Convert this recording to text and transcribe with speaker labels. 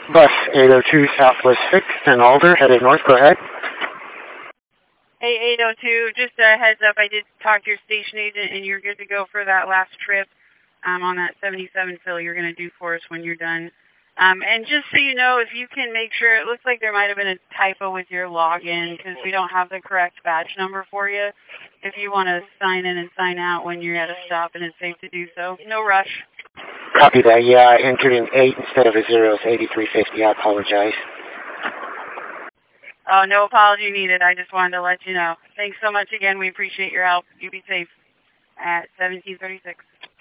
Speaker 1: Bus 802 Southwest 6th and Alder, headed north. Go ahead.
Speaker 2: Hey, 802, just a heads up, I did talk to your station agent, and you're good to go for that last trip on that 77 fill you're going to do for us when you're done. And just so you know, if you can make sure, it looks like there might have been a typo with your login because we don't have the correct badge number for you. If you want to sign in and sign out when you're at a stop and it's safe to do so, no rush.
Speaker 1: Copy that. Yeah, I entered an 8 instead of a 0. It's 8350. I apologize.
Speaker 2: Oh, no apology needed. I just wanted to let you know. Thanks so much again. We appreciate your help. You be safe at 1736.